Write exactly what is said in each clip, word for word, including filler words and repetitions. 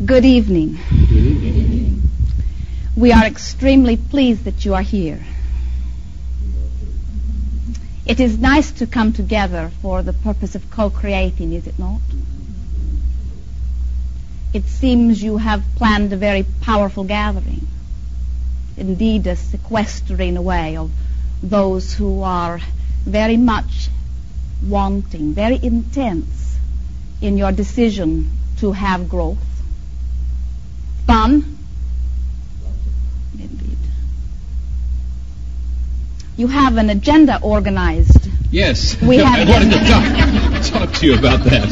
Good evening. Good evening. We are extremely pleased that you are here. It is nice to come together for the purpose of co-creating, is it not? It seems you have planned a very powerful gathering. Indeed, a sequestering away of those who are very much wanting, very intense in your decision to have growth. Fun? Indeed. You have an agenda organized. Yes. We have I wanted to talk, talk to you about that.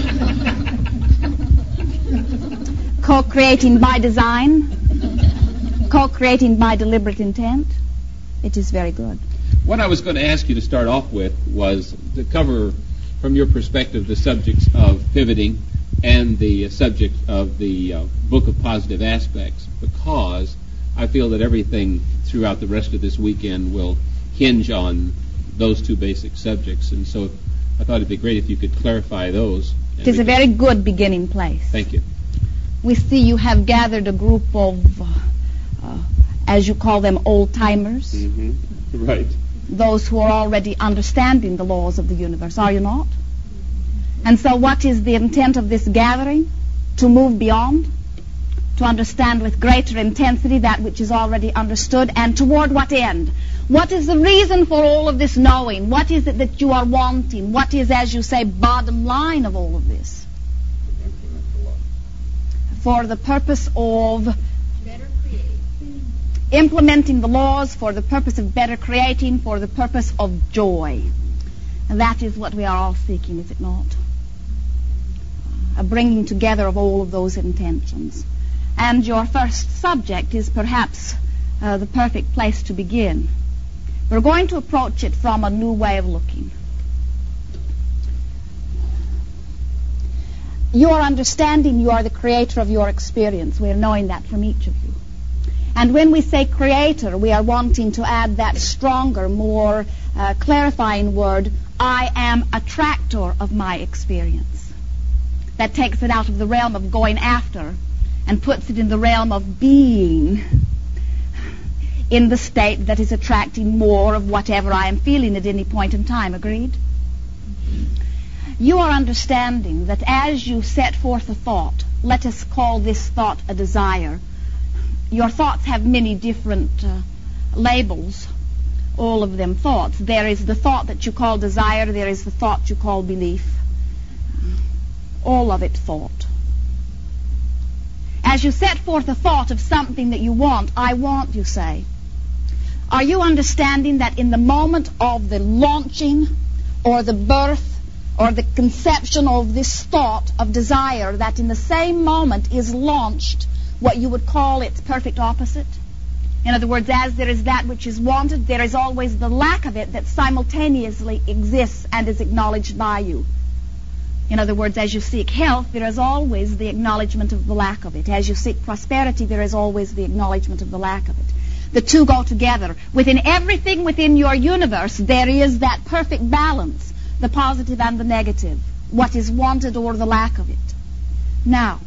Co-creating by design, co-creating by deliberate intent. It is very good. What I was going to ask you to start off with was to cover, from your perspective, the subjects of pivoting and the subject of the uh, Book of Positive Aspects, because I feel that everything throughout the rest of this weekend will hinge on those two basic subjects. And so I thought it'd be great if you could clarify those. It is a very good beginning place. Thank you. We see you have gathered a group of, uh, as you call them, old-timers. Mm-hmm. Right. Those who are already understanding the laws of the universe, are you not? And so what is the intent of this gathering? To move beyond, to understand with greater intensity that which is already understood, and toward what end? What is the reason for all of this knowing? What is it that you are wanting? What is, as you say, bottom line of all of this? For the purpose of better creating. Implementing the laws, for the purpose of better creating, for the purpose of joy. And that is what we are all seeking, is it not? A bringing together of all of those intentions. And your first subject is perhaps uh, the perfect place to begin. We're going to approach it from a new way of looking. You are understanding you are the creator of your experience. We are knowing that from each of you. And when we say creator, we are wanting to add that stronger, more uh, clarifying word, I am a tractor of my experience. That takes it out of the realm of going after and puts it in the realm of being in the state that is attracting more of whatever I am feeling at any point in time. Agreed? You are understanding that as you set forth a thought, let us call this thought a desire. Your thoughts have many different uh, labels, all of them thoughts. There is the thought that you call desire, there is the thought you call belief. All of it thought. As you set forth a thought of something that you want, I want, you say. Are you understanding that in the moment of the launching or the birth or the conception of this thought of desire, that in the same moment is launched what you would call its perfect opposite? In other words, as there is that which is wanted, there is always the lack of it that simultaneously exists and is acknowledged by you. In other words, as you seek health, there is always the acknowledgement of the lack of it. As you seek prosperity, there is always the acknowledgement of the lack of it. The two go together. Within everything within your universe, there is that perfect balance, the positive and the negative, what is wanted or the lack of it. Now,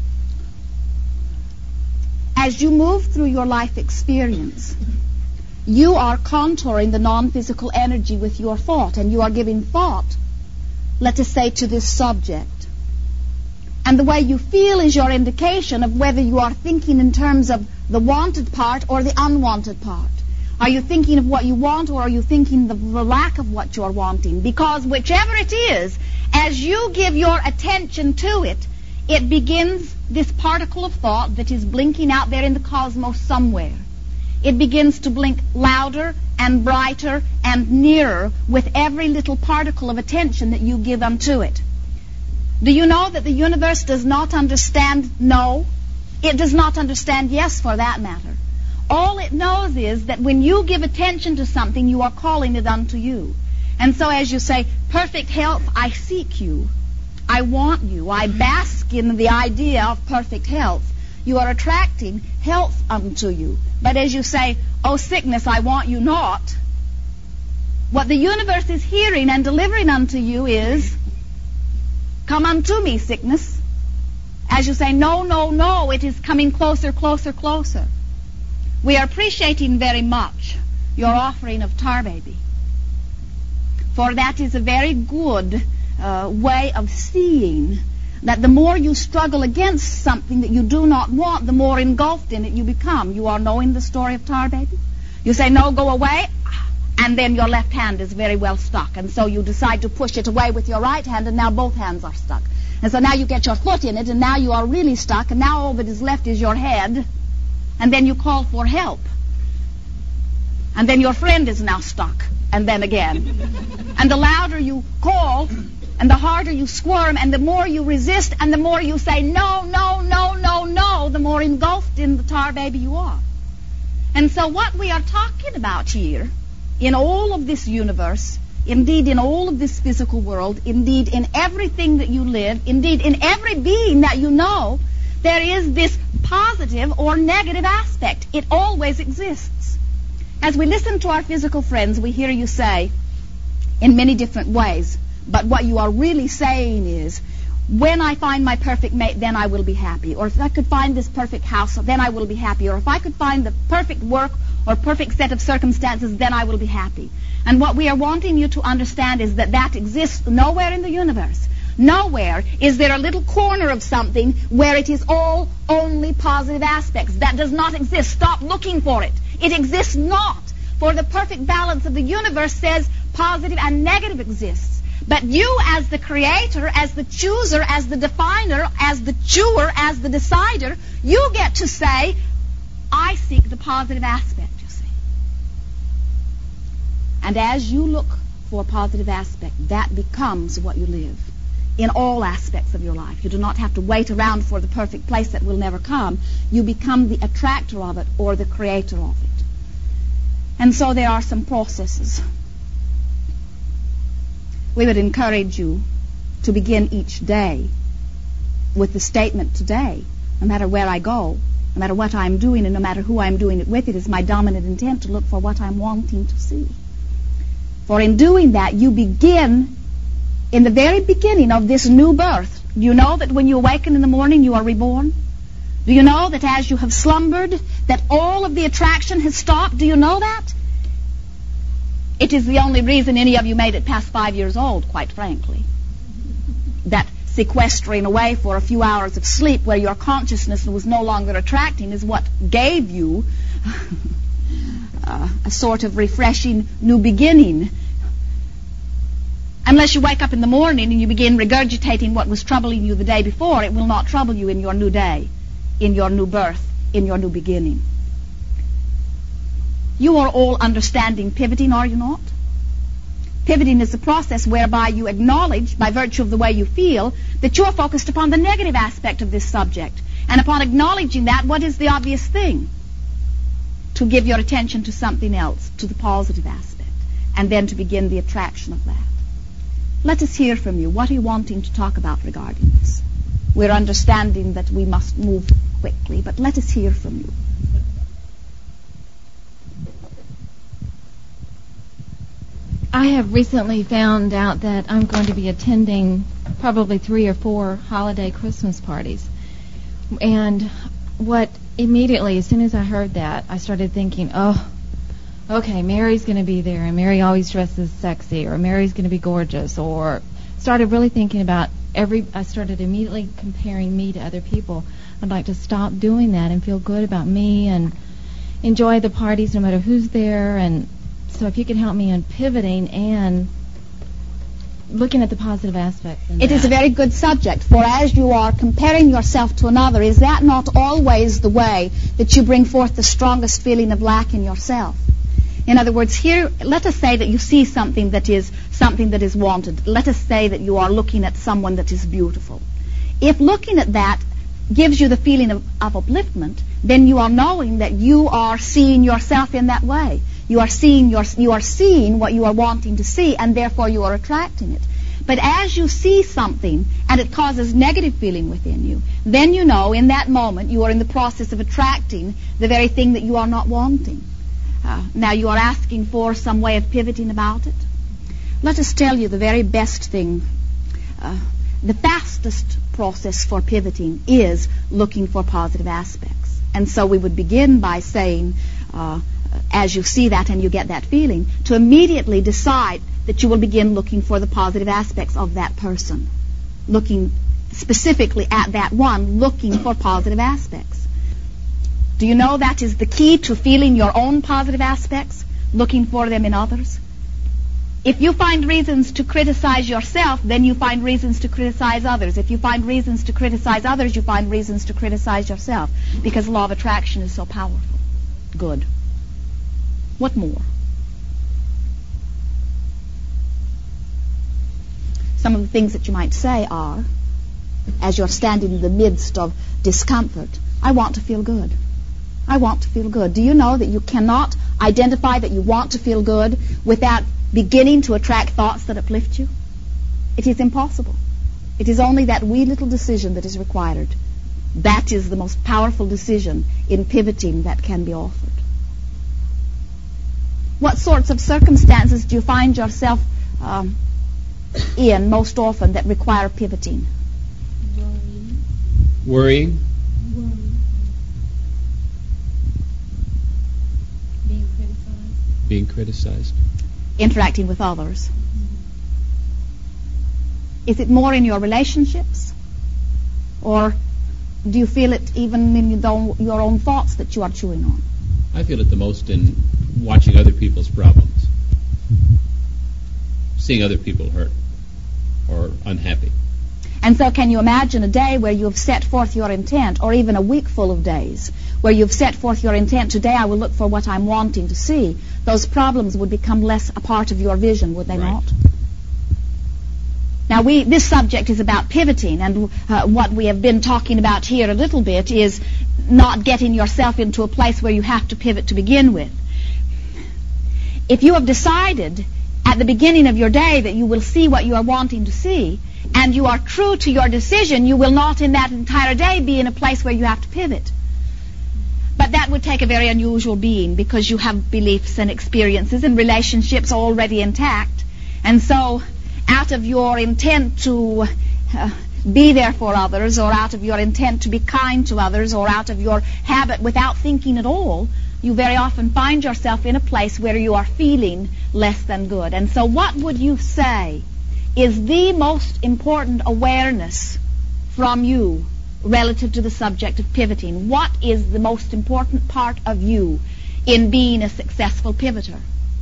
as you move through your life experience, you are contouring the non-physical energy with your thought, and you are giving thought, let us say, to this subject. And the way you feel is your indication of whether you are thinking in terms of the wanted part or the unwanted part. Are you thinking of what you want, or are you thinking of the lack of what you are wanting? Because whichever it is, as you give your attention to it, it begins this particle of thought that is blinking out there in the cosmos somewhere. It begins to blink louder and brighter and nearer with every little particle of attention that you give unto it. Do you know that the universe does not understand no? It does not understand yes, for that matter. All it knows is that when you give attention to something, you are calling it unto you. And so as you say, perfect health, I seek you. I want you. I bask in the idea of perfect health. You are attracting health unto you. But as you say, oh sickness, I want you not, what the universe is hearing and delivering unto you is, come unto me, sickness, as you say, no, no, no, it is coming closer, closer, closer. We are appreciating very much your offering of Tar Baby, for that is a very good uh, way of seeing that the more you struggle against something that you do not want, the more engulfed in it you become. You are knowing the story of Tar Baby? You say, no, go away, and then your left hand is very well stuck, and so you decide to push it away with your right hand, and now both hands are stuck. And so now you get your foot in it, and now you are really stuck, and now all that is left is your head, and then you call for help. And then your friend is now stuck, and then again. And the louder you call, and the harder you squirm, and the more you resist, and the more you say, no, no, no, no, no, the more engulfed in the Tar Baby you are. And so what we are talking about here, in all of this universe, indeed in all of this physical world, indeed in everything that you live, indeed in every being that you know, there is this positive or negative aspect. It always exists. As we listen to our physical friends, we hear you say, in many different ways, but what you are really saying is, when I find my perfect mate, then I will be happy. Or if I could find this perfect house, then I will be happy. Or if I could find the perfect work or perfect set of circumstances, then I will be happy. And what we are wanting you to understand is that that exists nowhere in the universe. Nowhere is there a little corner of something where it is all only positive aspects. That does not exist. Stop looking for it. It exists not. For the perfect balance of the universe says positive and negative exists. But you as the creator, as the chooser, as the definer, as the chewer, as the decider, you get to say, I seek the positive aspect, you see. And as you look for a positive aspect, that becomes what you live in all aspects of your life. You do not have to wait around for the perfect place that will never come. You become the attractor of it or the creator of it. And so there are some processes. We would encourage you to begin each day with the statement, today, no matter where I go, no matter what I'm doing, and no matter who I'm doing it with, it is my dominant intent to look for what I'm wanting to see. For in doing that, you begin in the very beginning of this new birth. Do you know that when you awaken in the morning, you are reborn? Do you know that as you have slumbered, that all of the attraction has stopped? Do you know that? It is the only reason any of you made it past five years old, quite frankly. That sequestering away for a few hours of sleep where your consciousness was no longer attracting is what gave you uh, a sort of refreshing new beginning. Unless you wake up in the morning and you begin regurgitating what was troubling you the day before, it will not trouble you in your new day, in your new birth, in your new beginning. You are all understanding pivoting, are you not? Pivoting is a process whereby you acknowledge, by virtue of the way you feel, that you are focused upon the negative aspect of this subject. And upon acknowledging that, what is the obvious thing? To give your attention to something else, to the positive aspect, and then to begin the attraction of that. Let us hear from you. What are you wanting to talk about regarding this? We're understanding that we must move quickly, but let us hear from you. I have recently found out that I'm going to be attending probably three or four holiday Christmas parties. And what immediately, as soon as I heard that, I started thinking, oh, okay, Mary's going to be there, and Mary always dresses sexy, or Mary's going to be gorgeous, or started really thinking about every, I started immediately comparing me to other people. I'd like to stop doing that and feel good about me and enjoy the parties no matter who's there. And so if you could help me in pivoting and looking at the positive aspects. It that. is a very good subject, for as you are comparing yourself to another, is that not always the way that you bring forth the strongest feeling of lack in yourself? In other words, here, let us say that you see something that is something that is wanted. Let us say that you are looking at someone that is beautiful. If looking at that gives you the feeling of, of upliftment, then you are knowing that you are seeing yourself in that way. You are seeing your, you are seeing what you are wanting to see, and therefore you are attracting it. But as you see something and it causes negative feeling within you, then you know in that moment you are in the process of attracting the very thing that you are not wanting. Uh, now you are asking for some way of pivoting about it. Let us tell you the very best thing. Uh, the fastest process for pivoting is looking for positive aspects. And so we would begin by saying, uh, as you see that and you get that feeling, to immediately decide that you will begin looking for the positive aspects of that person, looking specifically at that one, looking for positive aspects. Do you know that is the key to feeling your own positive aspects, looking for them in others? If you find reasons to criticize yourself, then you find reasons to criticize others. If you find reasons to criticize others, you find reasons to criticize yourself, because the law of attraction is so powerful. Good. What more? Some of the things that you might say are, as you're standing in the midst of discomfort, I want to feel good. I want to feel good. Do you know that you cannot identify that you want to feel good without beginning to attract thoughts that uplift you? It is impossible. It is only that wee little decision that is required. That is the most powerful decision in pivoting that can be offered. What sorts of circumstances do you find yourself um, in most often that require pivoting? Worrying. Worrying. Worrying. Being criticized. Being criticized. Interacting with others. Is it more in your relationships? Or do you feel it even in your own thoughts that you are chewing on? I feel it the most in watching other people's problems. Seeing other people hurt or unhappy. And so can you imagine a day where you have set forth your intent, or even a week full of days, where you've set forth your intent, today I will look for what I'm wanting to see. Those problems would become less a part of your vision, would they right. not? Now, we this subject is about pivoting, and uh, what we have been talking about here a little bit is not getting yourself into a place where you have to pivot to begin with. If you have decided at the beginning of your day that you will see what you are wanting to see, and you are true to your decision, you will not in that entire day be in a place where you have to pivot. But that would take a very unusual being, because you have beliefs and experiences and relationships already intact. And so out of your intent to uh, be there for others, or out of your intent to be kind to others, or out of your habit without thinking at all, you very often find yourself in a place where you are feeling less than good. And so what would you say is the most important awareness from you relative to the subject of pivoting? What is the most important part of you in being a successful pivoter?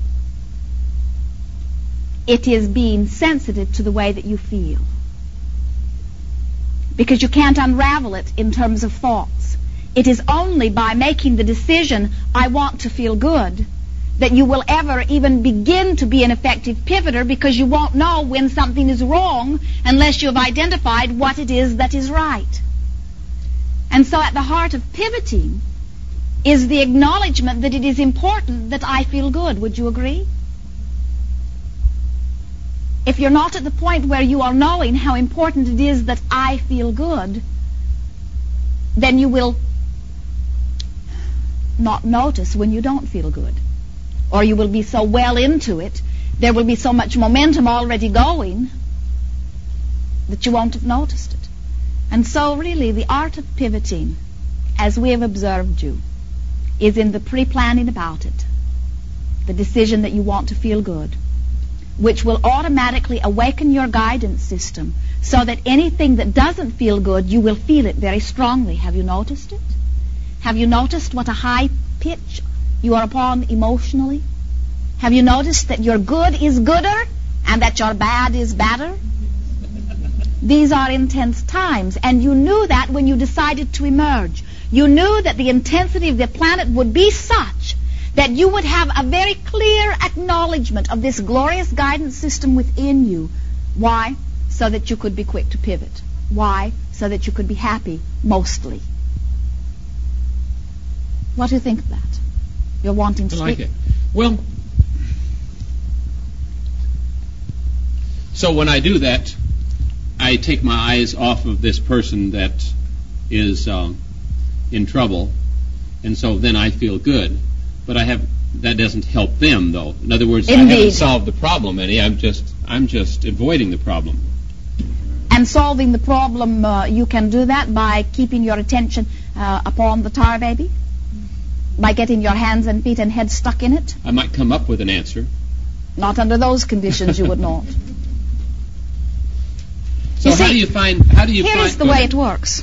It is being sensitive to the way that you feel. Because you can't unravel it in terms of thoughts. It is only by making the decision, I want to feel good, that you will ever even begin to be an effective pivoter, because you won't know when something is wrong unless you have identified what it is that is right. And so at the heart of pivoting is the acknowledgement that it is important that I feel good. Would you agree? If you're not at the point where you are knowing how important it is that I feel good, then you will not notice when you don't feel good. Or you will be so well into it, there will be so much momentum already going, that you won't have noticed it. And so really the art of pivoting, as we have observed you, is in the pre-planning about it. The decision that you want to feel good, which will automatically awaken your guidance system, so that anything that doesn't feel good, you will feel it very strongly. Have you noticed it? Have you noticed what a high pitch you are upon emotionally? Have you noticed that your good is gooder and that your bad is badder? These are intense times, and you knew that when you decided to emerge. You knew that the intensity of the planet would be such that you would have a very clear acknowledgement of this glorious guidance system within you. Why? So that you could be quick to pivot. Why? So that you could be happy, mostly. What do you think of that? You're wanting to I speak? like it. Well, so when I do that, I take my eyes off of this person that is um, in trouble, and so then I feel good. But I have that doesn't help them, though. In other words, Indeed. I haven't solved the problem any. I'm just I'm just avoiding the problem. And solving the problem, uh, you can do that by keeping your attention uh, upon the tar baby, by getting your hands and feet and head stuck in it. I might come up with an answer. Not under those conditions, you would not. So You how see, do you find? How do you Here find? is the way it works.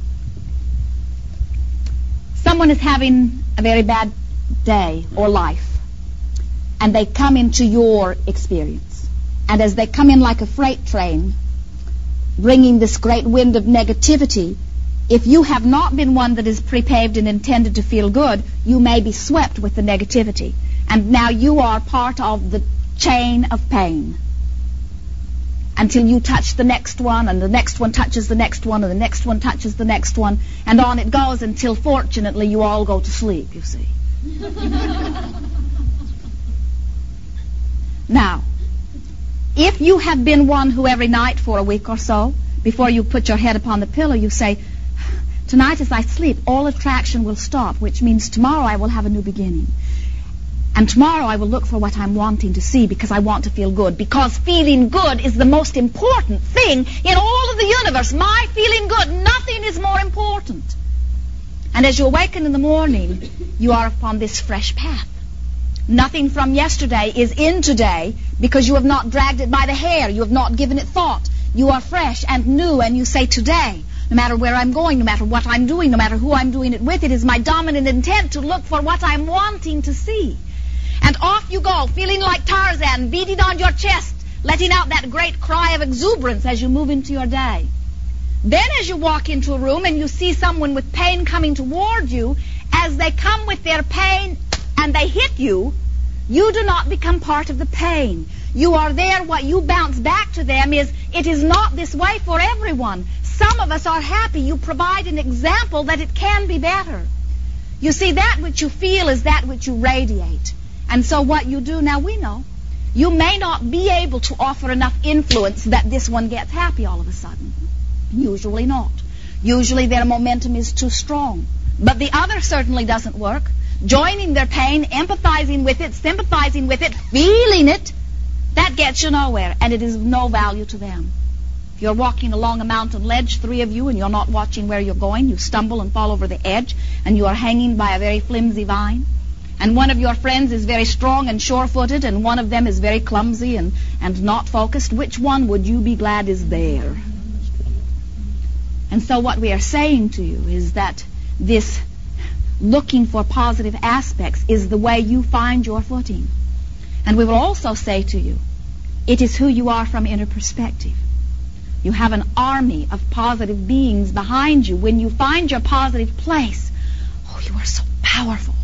Someone is having a very bad day or life, and they come into your experience. And as they come in like a freight train, bringing this great wind of negativity, if you have not been one that is pre-paved and intended to feel good, you may be swept with the negativity. And now you are part of the chain of pain. Until you touch the next one, and the next one touches the next one, and the next one touches the next one, and on it goes until, fortunately, you all go to sleep, you see. Now, if you have been one who every night for a week or so, before you put your head upon the pillow, you say, tonight as I sleep, all attraction will stop, which means tomorrow I will have a new beginning. And tomorrow I will look for what I'm wanting to see because I want to feel good. Because feeling good is the most important thing in all of the universe. My feeling good, nothing is more important. And as you awaken in the morning, you are upon this fresh path. Nothing from yesterday is in today because you have not dragged it by the hair. You have not given it thought. You are fresh and new, and you say today, no matter where I'm going, no matter what I'm doing, no matter who I'm doing it with, it is my dominant intent to look for what I'm wanting to see. And off you go, feeling like Tarzan, beating on your chest, letting out that great cry of exuberance as you move into your day. Then as you walk into a room and you see someone with pain coming toward you, as they come with their pain and they hit you, you do not become part of the pain. You are there. What you bounce back to them is, it is not this way for everyone. Some of us are happy. You provide an example that it can be better. You see, that which you feel is that which you radiate. And so what you do, now we know, you may not be able to offer enough influence that this one gets happy all of a sudden. Usually not. Usually their momentum is too strong. But the other certainly doesn't work. Joining their pain, empathizing with it, sympathizing with it, feeling it, that gets you nowhere, and it is of no value to them. If you're walking along a mountain ledge, three of you, and you're not watching where you're going, you stumble and fall over the edge, and you are hanging by a very flimsy vine. And one of your friends is very strong and sure-footed, and one of them is very clumsy and, and not focused. Which one would you be glad is there? And so what we are saying to you is that this looking for positive aspects is the way you find your footing. And we will also say to you, it is who you are from inner perspective. You have an army of positive beings behind you. When you find your positive place, oh, you are so powerful.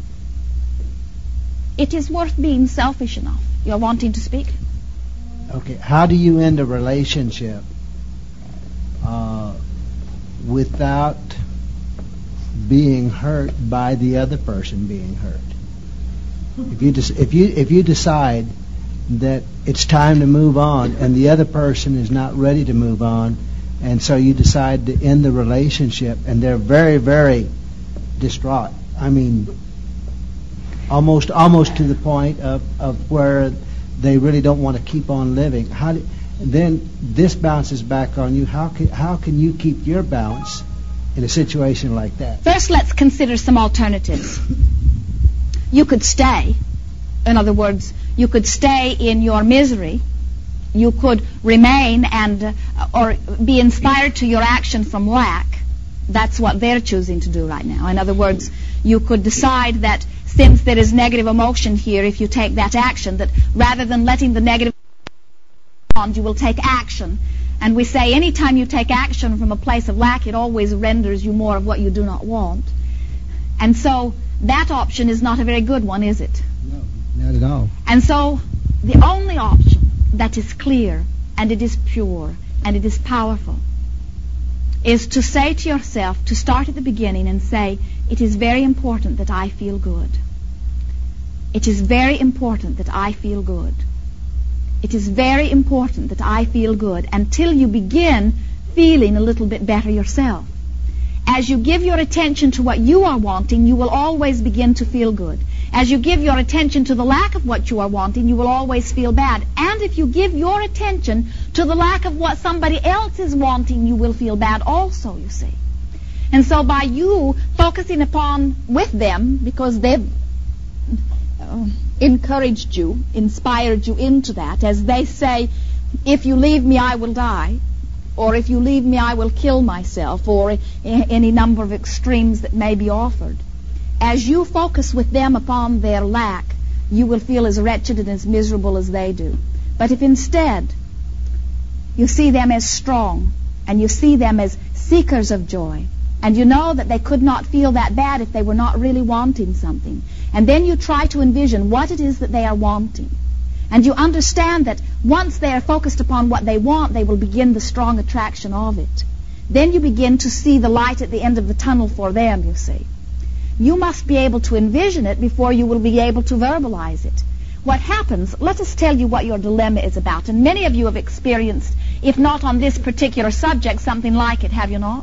It is worth being selfish enough. You're wanting to speak? Okay, how do you end a relationship uh, without being hurt by the other person being hurt? If you des- if you if you decide that it's time to move on and the other person is not ready to move on, and so you decide to end the relationship, and they're very, very distraught. I mean, almost almost to the point of, of where they really don't want to keep on living. How do, then this bounces back on you. How can how can you keep your balance in a situation like that? First, let's consider some alternatives. You could stay. In other words, you could stay in your misery. You could remain and uh, or be inspired to your action from lack. That's what they're choosing to do right now. In other words, you could decide that since there is negative emotion here, if you take that action, that rather than letting the negative on, you will take action. And we say anytime you take action from a place of lack, it always renders you more of what you do not want. And so that option is not a very good one, is it? No, not at all. And so the only option that is clear, and it is pure, and it is powerful, is to say to yourself, to start at the beginning and say, it is very important that I feel good. It is very important that I feel good. It is very important that I feel good, until you begin feeling a little bit better yourself. As you give your attention to what you are wanting, you will always begin to feel good. As you give your attention to the lack of what you are wanting, you will always feel bad. And if you give your attention to the lack of what somebody else is wanting, you will feel bad also, you see. And so by you focusing upon with them, because they've uh, encouraged you, inspired you into that, as they say, if you leave me, I will die, or if you leave me, I will kill myself, or a- any number of extremes that may be offered. As you focus with them upon their lack, you will feel as wretched and as miserable as they do. But if instead you see them as strong, and you see them as seekers of joy, and you know that they could not feel that bad if they were not really wanting something, and then you try to envision what it is that they are wanting, and you understand that once they are focused upon what they want, they will begin the strong attraction of it. Then you begin to see the light at the end of the tunnel for them, you see. You must be able to envision it before you will be able to verbalize it. What happens, let us tell you what your dilemma is about. And many of you have experienced, if not on this particular subject, something like it, have you not?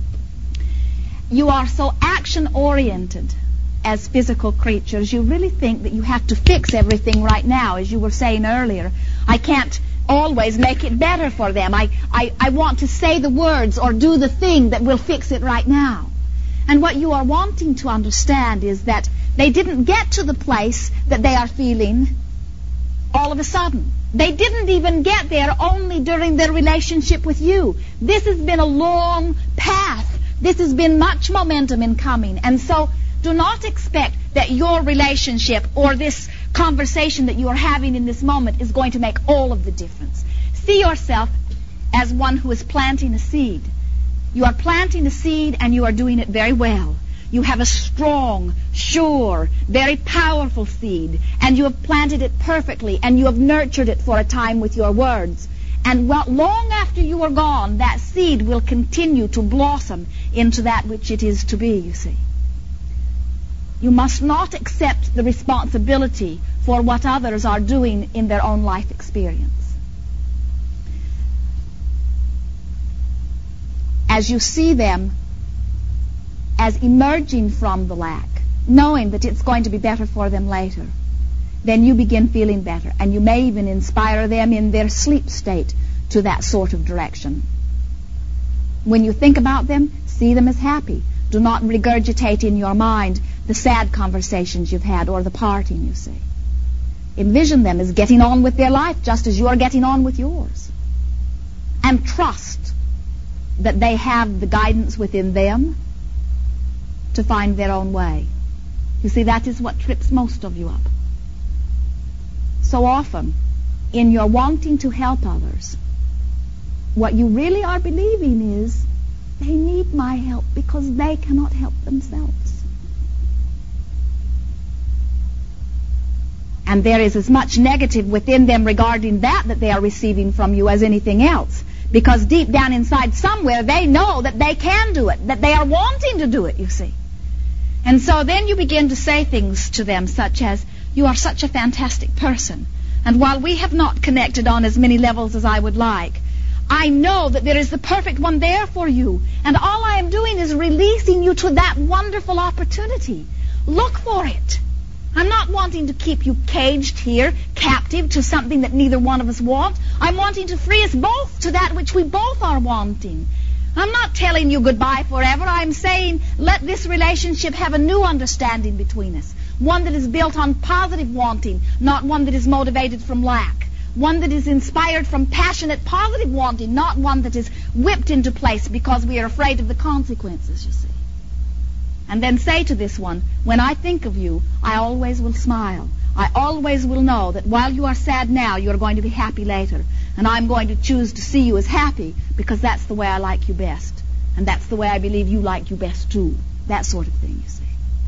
You are so action-oriented as physical creatures, you really think that you have to fix everything right now, as you were saying earlier. I can't always make it better for them. I, I, I want to say the words or do the thing that will fix it right now. And what you are wanting to understand is that they didn't get to the place that they are feeling all of a sudden. They didn't even get there only during their relationship with you. This has been a long path. This has been much momentum in coming. And so do not expect that your relationship or this conversation that you are having in this moment is going to make all of the difference. See yourself as one who is planting a seed. You are planting a seed and you are doing it very well. You have a strong, sure, very powerful seed, and you have planted it perfectly, and you have nurtured it for a time with your words. And well, long after you are gone, that seed will continue to blossom into that which it is to be, you see. You must not accept the responsibility for what others are doing in their own life experience. As you see them as emerging from the lack, knowing that it's going to be better for them later, then you begin feeling better, and you may even inspire them in their sleep state to that sort of direction. When you think about them, see them as happy. Do not regurgitate in your mind the sad conversations you've had or the parting, you see. Envision them as getting on with their life just as you are getting on with yours. And trust that they have the guidance within them to find their own way. You see, that is what trips most of you up. So often, in your wanting to help others, what you really are believing is they need my help because they cannot help themselves. And there is as much negative within them regarding that that they are receiving from you as anything else. Because deep down inside somewhere they know that they can do it, that they are wanting to do it, you see. And so then you begin to say things to them such as, you are such a fantastic person, and while we have not connected on as many levels as I would like, I know that there is the perfect one there for you, and all I am doing is releasing you to that wonderful opportunity. Look for it. I'm not wanting to keep you caged here, captive to something that neither one of us want. I'm wanting to free us both to that which we both are wanting. I'm not telling you goodbye forever. I'm saying let this relationship have a new understanding between us. One that is built on positive wanting, not one that is motivated from lack. One that is inspired from passionate, positive wanting, not one that is whipped into place because we are afraid of the consequences, you see. And then say to this one, when I think of you, I always will smile. I always will know that while you are sad now, you are going to be happy later. And I'm going to choose to see you as happy because that's the way I like you best. And that's the way I believe you like you best too. That sort of thing, you see.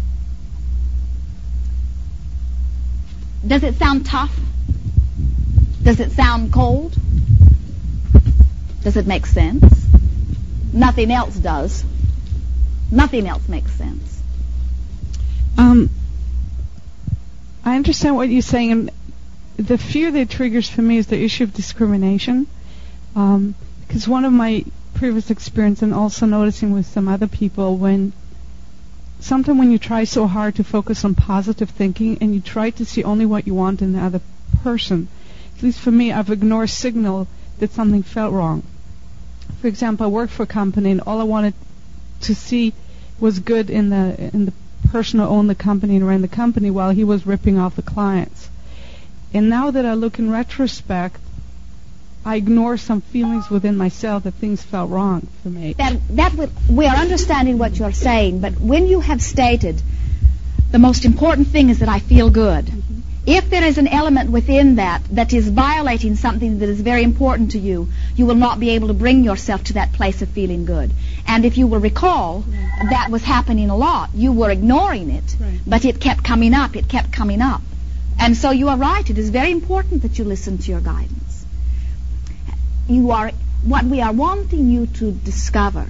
Does it sound tough? Does it sound cold? Does it make sense? Nothing else does. Nothing else makes sense. Um, I understand what you're saying, and the fear that triggers for me is the issue of discrimination. Um, because one of my previous experience, and also noticing with some other people, when sometimes when you try so hard to focus on positive thinking and you try to see only what you want in the other person, at least for me, I've ignored signal that something felt wrong. For example, I worked for a company, and all I wanted to see was good in the in the person who owned the company and ran the company, while he was ripping off the clients. And now that I look in retrospect, I ignore some feelings within myself that things felt wrong for me. That, that w- we are understanding what you're saying, but when you have stated the most important thing is that I feel good, mm-hmm. if there is an element within that that is violating something that is very important to you, you will not be able to bring yourself to that place of feeling good. And if you will recall, right. that was happening a lot. You were ignoring it, right. but it kept coming up, it kept coming up. And so you are right, it is very important that you listen to your guidance. You are, what we are wanting you to discover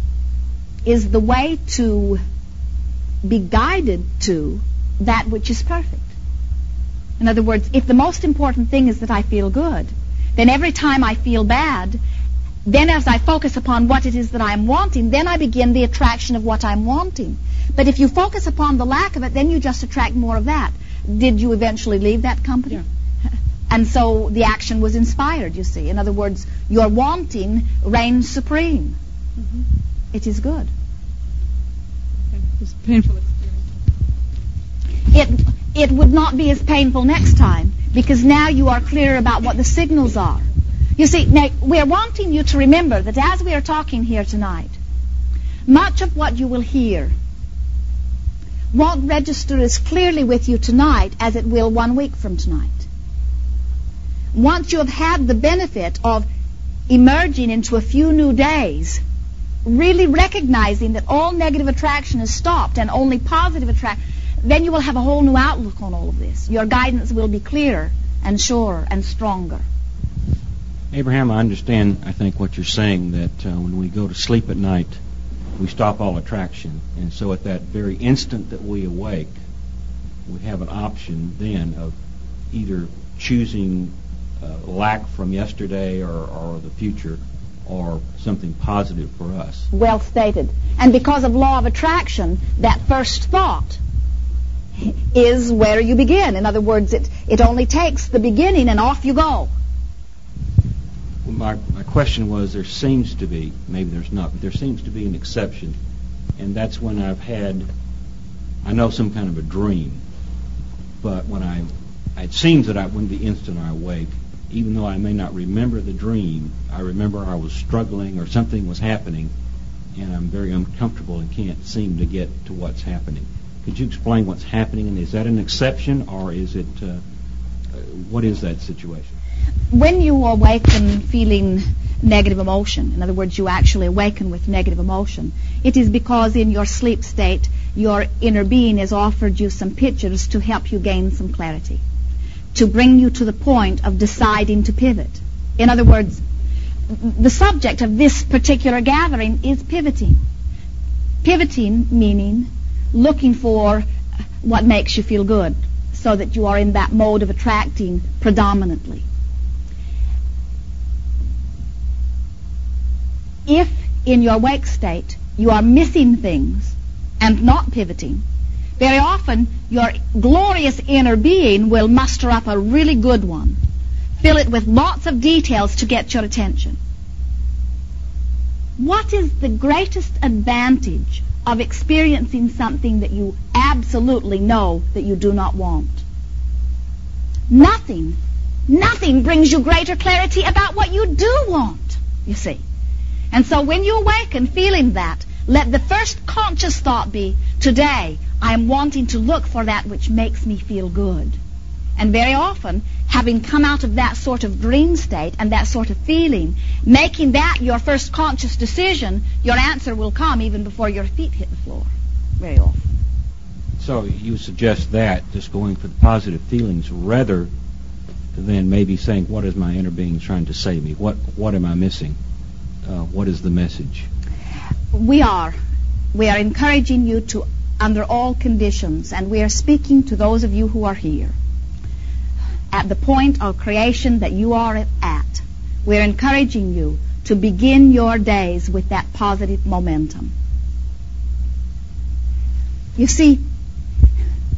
is the way to be guided to that which is perfect. In other words, if the most important thing is that I feel good, then every time I feel bad, then as I focus upon what it is that I'm wanting, then I begin the attraction of what I'm wanting. But if you focus upon the lack of it, then you just attract more of that. Did you eventually leave that company? Yeah. And so the action was inspired, you see. In other words, your wanting reigns supreme. Mm-hmm. It is good. Okay. It's a painful experience. It, it would not be as painful next time, because now you are clear about what the signals are. You see, now we are wanting you to remember that as we are talking here tonight, much of what you will hear won't register as clearly with you tonight as it will one week from tonight. Once you have had the benefit of emerging into a few new days, really recognizing that all negative attraction is stopped and only positive attraction, then you will have a whole new outlook on all of this. Your guidance will be clearer and surer and stronger. Abraham, I understand, I think, what you're saying, that uh, when we go to sleep at night, we stop all attraction. And so at that very instant that we awake, we have an option then of either choosing uh, lack from yesterday or, or the future, or something positive for us. Well stated. And because of law of attraction, that first thought is where you begin. In other words, it, it only takes the beginning and off you go. Well, my, my question was, there seems to be, maybe there's not, but there seems to be an exception, and that's when I've had, I know, some kind of a dream, but when I, it seems that I, when the instant I awake, even though I may not remember the dream, I remember I was struggling or something was happening, and I'm very uncomfortable and can't seem to get to what's happening. Could you explain what's happening, and is that an exception, or is it, uh, what is that situation? When you awaken feeling negative emotion, in other words, you actually awaken with negative emotion, it is because in your sleep state, your inner being has offered you some pictures to help you gain some clarity, to bring you to the point of deciding to pivot. In other words, the subject of this particular gathering is pivoting. Pivoting meaning looking for what makes you feel good, so that you are in that mode of attracting predominantly. If in your wake state you are missing things and not pivoting, very often your glorious inner being will muster up a really good one, fill it with lots of details to get your attention. What is the greatest advantage of experiencing something that you absolutely know that you do not want? Nothing. Nothing brings you greater clarity about what you do want, you see. And so when you awaken feeling that, let the first conscious thought be, today I am wanting to look for that which makes me feel good. And very often, having come out of that sort of dream state and that sort of feeling, making that your first conscious decision, your answer will come even before your feet hit the floor, very often. So you suggest that, just going for the positive feelings, rather than maybe saying, what is my inner being trying to say to me? What, what am I missing? Uh, what is the message? We are. We are encouraging you to, under all conditions, and we are speaking to those of you who are here, at the point of creation that you are at, we're encouraging you to begin your days with that positive momentum. You see,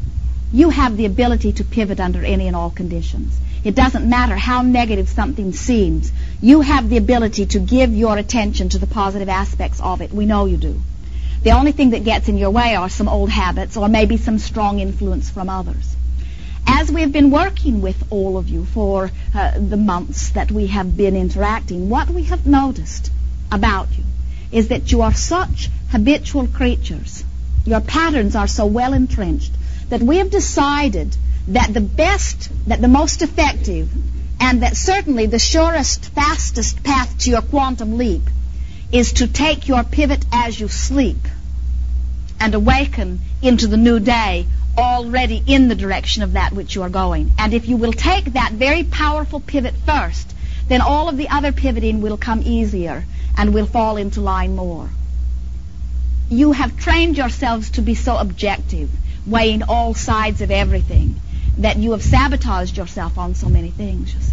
You have the ability to pivot under any and all conditions. It doesn't matter how negative something seems. You have the ability to give your attention to the positive aspects of it. We know you do. The only thing that gets in your way are some old habits or maybe some strong influence from others. As we have been working with all of you for uh, the months that we have been interacting, what we have noticed about you is that you are such habitual creatures. Your patterns are so well entrenched that we have decided that the best, that the most effective, and that certainly the surest, fastest path to your quantum leap is to take your pivot as you sleep and awaken into the new day already in the direction of that which you are going. And if you will take that very powerful pivot first, then all of the other pivoting will come easier and will fall into line more. You have trained yourselves to be so objective, weighing all sides of everything, that you have sabotaged yourself on so many things, you see.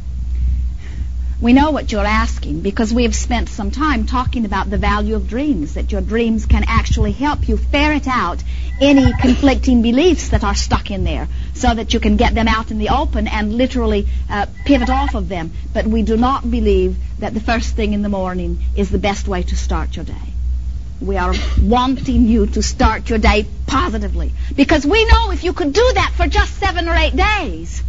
We know what you're asking because we have spent some time talking about the value of dreams, that your dreams can actually help you ferret out any conflicting beliefs that are stuck in there so that you can get them out in the open and literally uh, pivot off of them. But we do not believe that the first thing in the morning is the best way to start your day. We are wanting you to start your day positively because we know if you could do that for just seven or eight days,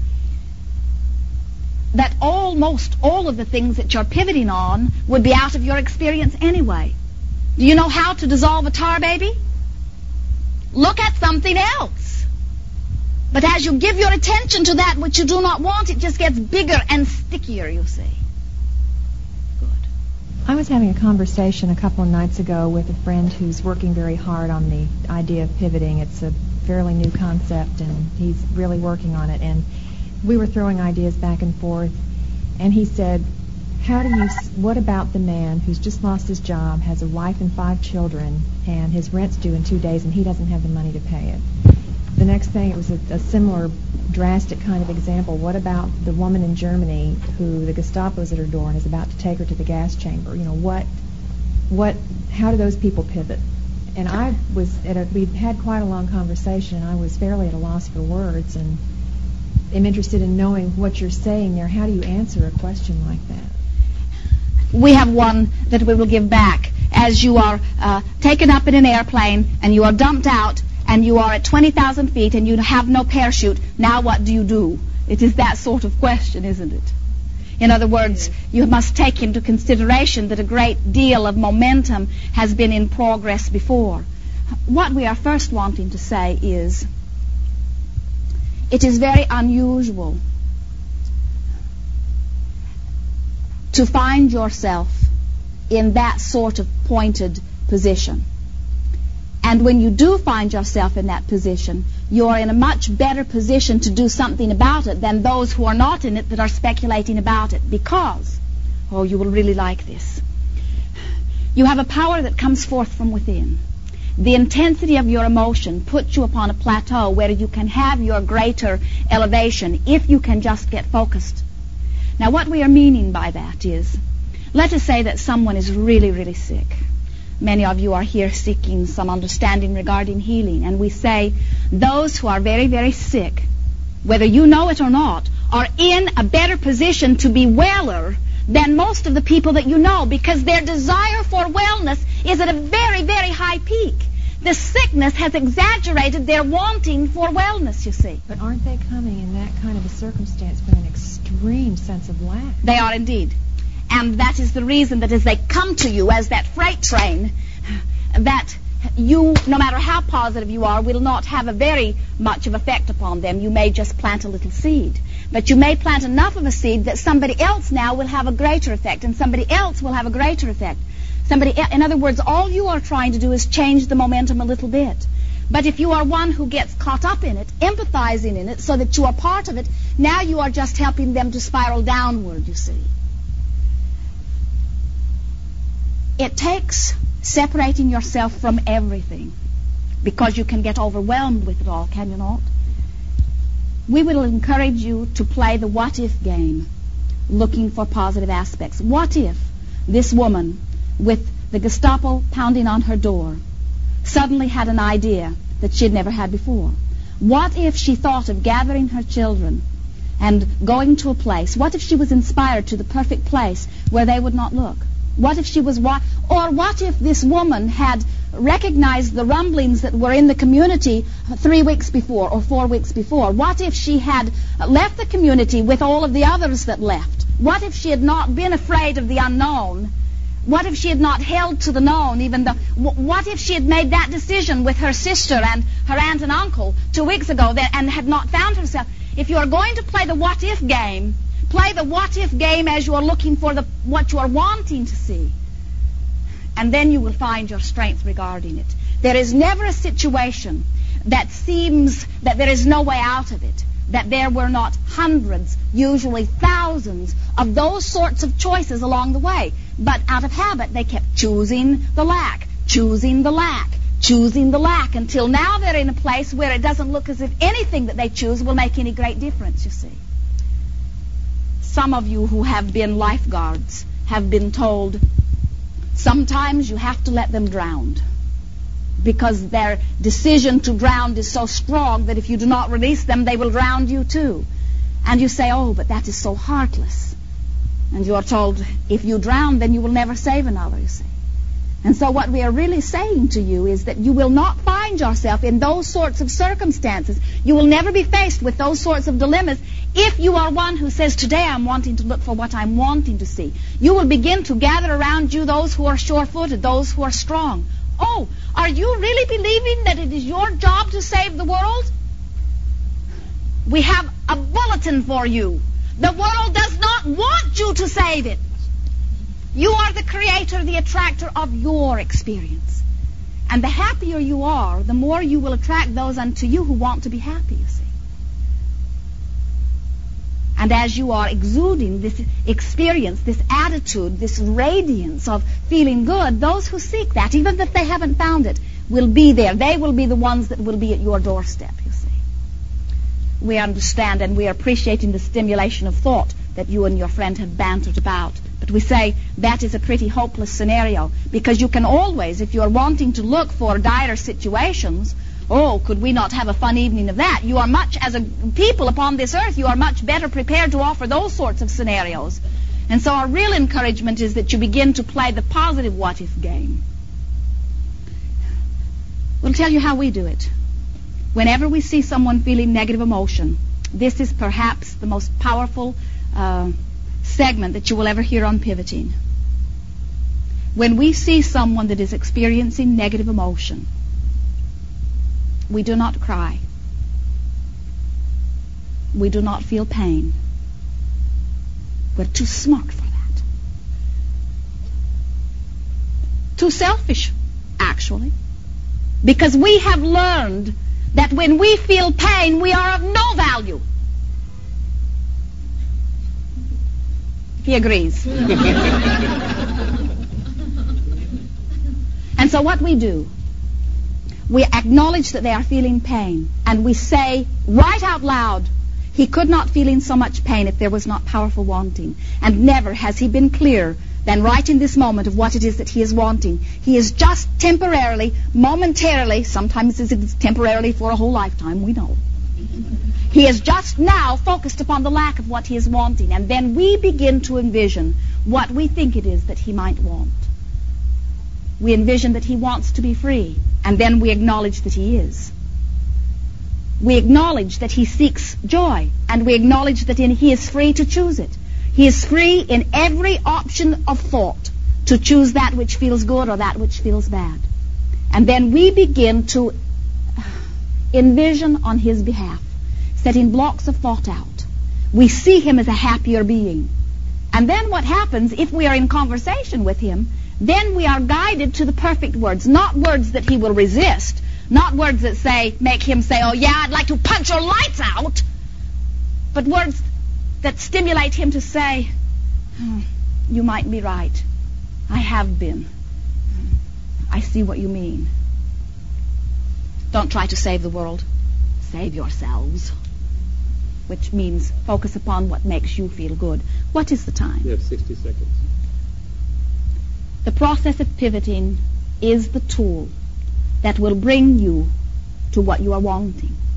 that almost all of the things that you're pivoting on would be out of your experience anyway. Do you know how to dissolve a tar baby? Look at something else. But as you give your attention to that which you do not want, it just gets bigger and stickier, you see. Good. I was having a conversation a couple of nights ago with a friend who's working very hard on the idea of pivoting. It's a fairly new concept, and he's really working on it. And we were throwing ideas back and forth, and he said, how do you, what about the man who's just lost his job, has a wife and five children, and his rent's due in two days, and he doesn't have the money to pay it? The next thing, it was a, a similar drastic kind of example. What about the woman in Germany who the Gestapo's at her door and is about to take her to the gas chamber? You know, what, what, how do those people pivot? And I was at a, we'd had quite a long conversation, and I was fairly at a loss for words, and I'm interested in knowing what you're saying there. How do you answer a question like that? We have one that we will give back. As you are uh, taken up in an airplane and you are dumped out and you are at twenty thousand feet and you have no parachute, now what do you do? It is that sort of question, isn't it? In other words, you must take into consideration that a great deal of momentum has been in progress before. What we are first wanting to say is, it is very unusual to find yourself in that sort of pointed position. And when you do find yourself in that position, you are in a much better position to do something about it than those who are not in it that are speculating about it. Because, oh, you will really like this, you have a power that comes forth from within. The intensity of your emotion puts you upon a plateau where you can have your greater elevation if you can just get focused. Now, what we are meaning by that is, let us say that someone is really, really sick. Many of you are here seeking some understanding regarding healing, and we say those who are very, very sick, whether you know it or not, are in a better position to be weller than most of the people that you know, because their desire for wellness is at a very, very high peak. The sickness has exaggerated their wanting for wellness, you see. But aren't they coming in that kind of a circumstance with an extreme sense of lack? They are indeed. And that is the reason that as they come to you as that freight train, that you, no matter how positive you are, will not have a very much of effect upon them. You may just plant a little seed. But you may plant enough of a seed that somebody else now will have a greater effect, and somebody else will have a greater effect. Somebody, in other words, all you are trying to do is change the momentum a little bit. But if you are one who gets caught up in it, empathizing in it, so that you are part of it, now you are just helping them to spiral downward, you see. It takes separating yourself from everything, because you can get overwhelmed with it all, can you not? We will encourage you to play the what-if game, looking for positive aspects. What if this woman, with the Gestapo pounding on her door, suddenly had an idea that she'd never had before? What if she thought of gathering her children and going to a place? What if she was inspired to the perfect place where they would not look? What if she was, wa- or what if this woman had recognized the rumblings that were in the community three weeks before or four weeks before? What if she had left the community with all of the others that left? What if she had not been afraid of the unknown? What if she had not held to the known, even though, what if she had made that decision with her sister and her aunt and uncle two weeks ago that, and had not found herself? If you are going to play the what-if game, play the what-if game as you are looking for the what you are wanting to see. And then you will find your strength regarding it. There is never a situation that seems that there is no way out of it, that there were not hundreds, usually thousands, of those sorts of choices along the way. But out of habit, they kept choosing the lack, choosing the lack, choosing the lack, until now they're in a place where it doesn't look as if anything that they choose will make any great difference, you see. Some of you who have been lifeguards have been told sometimes you have to let them drown, because their decision to drown is so strong that if you do not release them, they will drown you too. And you say, oh, but that is so heartless. And you are told, if you drown, then you will never save another, you see. And so what we are really saying to you is that you will not find yourself in those sorts of circumstances. You will never be faced with those sorts of dilemmas if you are one who says, today I'm wanting to look for what I'm wanting to see. You will begin to gather around you those who are sure-footed, those who are strong. Oh, are you really believing that it is your job to save the world? We have a bulletin for you. The world does not want you to save it. You are the creator, the attractor of your experience. And the happier you are, the more you will attract those unto you who want to be happy, you see. And as you are exuding this experience, this attitude, this radiance of feeling good, those who seek that, even if they haven't found it, will be there. They will be the ones that will be at your doorstep, you see. We understand and we are appreciating the stimulation of thought that you and your friend have bantered about. But we say that is a pretty hopeless scenario, because you can always, if you're wanting to look for dire situations, oh, could we not have a fun evening of that? You are much, as a people upon this earth, you are much better prepared to offer those sorts of scenarios. And so our real encouragement is that you begin to play the positive what-if game. We'll tell you how we do it. Whenever we see someone feeling negative emotion, this is perhaps the most powerful uh, segment that you will ever hear on Pivoting. When we see someone that is experiencing negative emotion, we do not cry. We do not feel pain. We're too smart for that. Too selfish, actually. Because we have learned that when we feel pain, we are of no value. He agrees. And so what we do, we acknowledge that they are feeling pain, and we say right out loud, he could not feel in so much pain if there was not powerful wanting. And never has he been clearer than right in this moment of what it is that he is wanting. He is just temporarily, momentarily, sometimes it's temporarily for a whole lifetime, we know. He is just now focused upon the lack of what he is wanting, and then we begin to envision what we think it is that he might want. We envision that he wants to be free, and then we acknowledge that he is. We acknowledge that he seeks joy, and we acknowledge that in, he is free to choose it. He is free in every option of thought to choose that which feels good or that which feels bad. And then we begin to envision on his behalf, setting blocks of thought out. We see him as a happier being. And then what happens, if we are in conversation with him, then we are guided to the perfect words, not words that he will resist, not words that say, make him say, oh yeah, I'd like to punch your lights out, but words that stimulate him to say, oh, you might be right. I have been. I see what you mean. Don't try to save the world. Save yourselves. Which means focus upon what makes you feel good. What is the time? You have sixty seconds. The process of pivoting is the tool that will bring you to what you are wanting.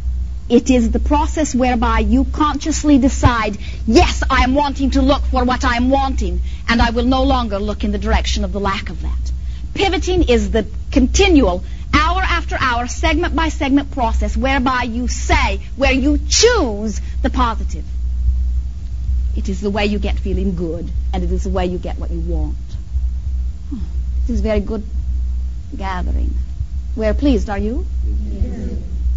It is the process whereby you consciously decide, yes, I am wanting to look for what I am wanting, and I will no longer look in the direction of the lack of that. Pivoting is the continual, hour after hour, segment by segment process whereby you say, where you choose the positive. It is the way you get feeling good, and it is the way you get what you want. Oh, it is a very good gathering. We're pleased, are you? Yes.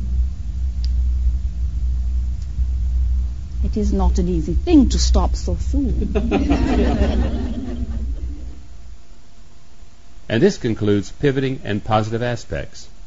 It is not an easy thing to stop so soon. And this concludes Pivoting and Positive Aspects.